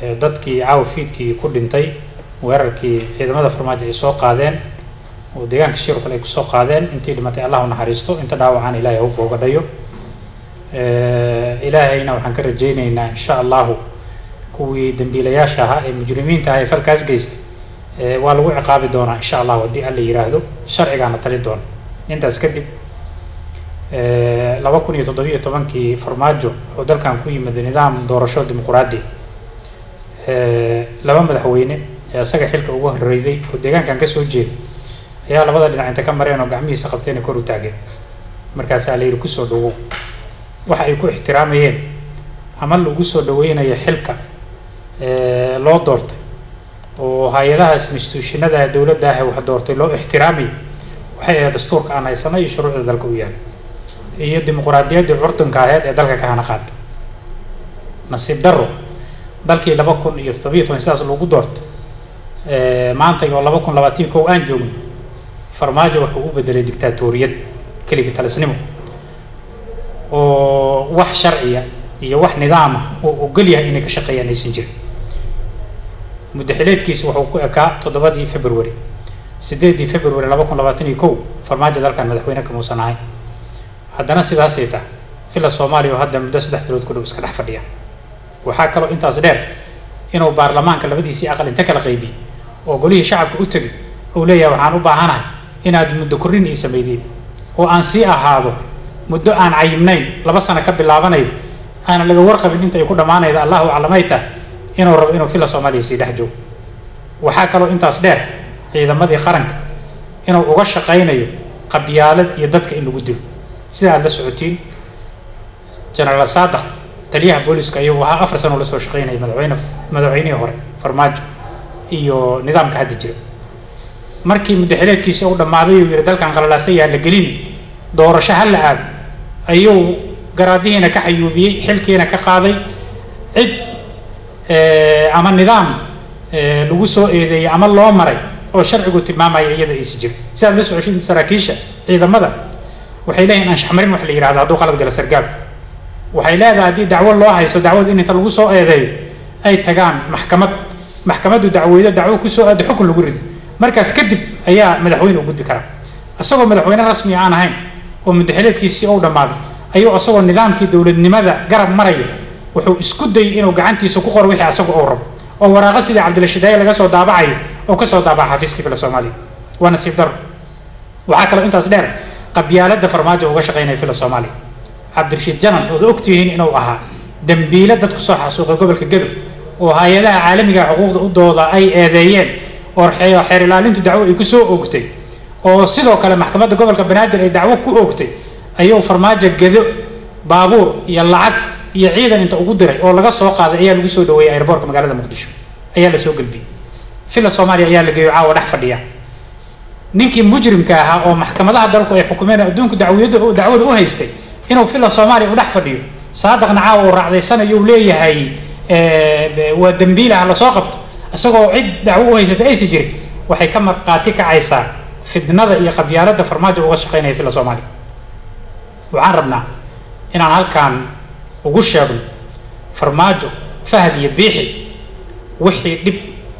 dadkii caafiidkii ku dhintay weerarkii ciidamada farmaajo ay soo qaadeen oo deegaanka Shiro kale ay ku soo qaadeen intii dhimatay Allah u naxariisto inta dhaawacaan Ilaahay u boogadhayo ilaahayna waxaan ka rajaynaynaa insha Allah kuwii dambiilayaasha ahaa ee mujrimiinta ah ee falkaas geystay waa lagu ciqaabi doonaa insha Allah wadii alla yiraahdo sharcigaana tali doona intaas kadib 2017 farmaajo oo dalkan ku yimid nidaam doorasho dimuqraadi laba madaxweyne asaga xilka ugu horeeyay oo deegaankan ka soo jeeday ayaa labada dhinac inta ka mareen oo gacmihiisa qabteen kor u taageen markaas ay leeyahay ku soo dhawo waxa ay ku ixtiraamayeen ama lagu soo dhaweeyay xilka loo doortay oo hay'adaha institutionada dawladda ah wax doortay loo ixtiraamay waxay dastuurka aan haysanay iyo shuruucda dalka u yaal iyo dimuqraadiyadda curdanka ahayd ee dalka ka hana qaatay nasiib daro dalkii 2017 sidaas lagu doortay maanta iyo 2021 aan joogno farmaajo wuxuu u bedelay diktatoriyad kaliya talisnimo oo wax sharciya iyo wax nidaam ah oo ogol yahay inay ka shaqeeyaan aysan jirin muddaxileedkiisa wuxuu ku ekaa 7 February 8 February 2021 farmaajo dalkan madaxweyne ka muusan ahay haddana sidaas ay tahay fila Soomaaliya hadda muddo 3 bilood ku dhow iska dhex fadhiya waxa kale intaas dheer inuu baarlamaanka labadiisii aqal inta kala qaybiyay oo golihii shacabka u tagay oo leeyahay waxaan u baahanahay inaad muddo korin ii sameeyeen oo aan si ahaado muddo aan cayimnayn 2 sano ka bilaabanay aan laga warqabin inta ay ku dhamaanayda Allahu aclamayta inuu rabo inuu fila Soomaaliya si dhex joogo waxa kale intaas dheer ciidamadii qaranka inuu uga shaqeynayo qabyaalad iyo dadka in lagu dilo sida la socotiin General Saadax taliyaha booliska ayuu waxa 4 sano la soo shaqeynay madaxweynihii hore farmaajo iyo nidaamka hadda jira markii muddaxileedkiisa uu dhamaaday uu yiri dalkan qalalaasay yaa la gelin doorasho hal la aad ayuu garaadihiina ka xayuubiyay xilkiina ka qaaday cid ama nidaam lagu soo eedeeyay ama loo maray oo sharcigu tilmaamaya iyada ay si jir sida la socodsiin saraakiisha ciidamada waxay leeyihiin anshax marin wax la yiraahdo hadduu qalad gala sargaal waxay leedahay hadii dacwo loo haysto dacwad in inta lagu soo eedeeyo ay tagaan maxkamaddu dacwo ku soo aado xukun lagu rido markaas kadib ayaa madaxweyne u gudbi kara asagoo madaxweyne rasmi aan ahayn oo muddaxileedkiisii uu dhamaaday ayuu asagoo nidaamkii dawladnimada garab maraya wuxuu isku dayay inuu gacantiisa ku qoro wixii asagoo uu rabo oo waraaqa sida Cabdilashidaaye laga soo daabacayo oo ka soo daabaca xafiiska fila Soomaaliya waa nasiib daro waxa kale intaas dheer qabyaaladda farmaajo uga shaqeynay fila Soomaaliya Cabdirashiid Janan oo ogtihiin inuu ahaa dambiile dadku soo xasuuqay gobolka Gadow oo hay'adaha caalamiga xuquuqda u dooda ay eedeeyeen oo xeer ilaalintu dacwo ay ku soo oogtay oo sidoo kale maxkamadda gobolka Banaadir ay dacwo ku oogtay ayuu farmaajo Gadow baabuur iyo lacag iyo ciidan inta ugu diray oo laga soo qaaday ayaa lagu soo dhaweeyay airportka magaalada Muqdisho ayaa la soo galbiyay fila Soomaaliya ayaa la geeyay caawa dhex fadhiya ninkii mujrimka ahaa oo maxkamadaha dalku ay xukuumeen adduunku dacwada u haystay inuu fila Soomaaliya u dhex fadhiyo saadaqna caawa oo raacdaysanayo uu leeyahay waa dambiilaha la soo qabto asagoo cid dacwo u haysatay ay si jirin waxay ka marqaati kacaysaa fidnada iyo qabyaaladda farmaajo uga shaqeynaya fila Soomaaliya waxaan rabnaa inaan halkaan ugu sheegno farmaajo Fahad iyo Biixi wixii dib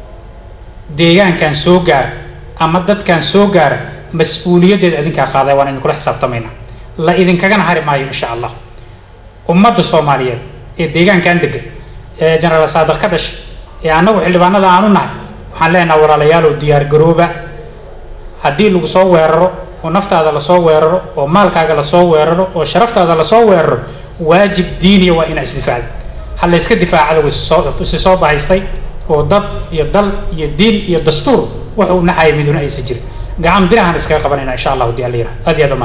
deegaankan soo gaar ama dadkan soo gaar mas'uuliyadeed adinka qaaday waan idin kula xisaabtamaynaa la idin kaga hari maayo insha Allah ummadda Soomaaliyeed ee deegaankan degan ee General Saadax ka dhashay ee anagu xildhibaanada aanu nahay waxaan leenahay walaalayaal oo diyaar garooba haddii lagu soo weeraro oo naftaada la soo weeraro oo maalkaaga la soo weeraro oo sharaftaada la soo weeraro waajib diini waa in isdifaacad hal la iska difaacado soo bahaystay oo dad iyo dal iyo diin iyo dastuur wuxuu naxay miduna aysan jirin gacan birahan iska qabanayna insha Allah hadii alla yiraahdo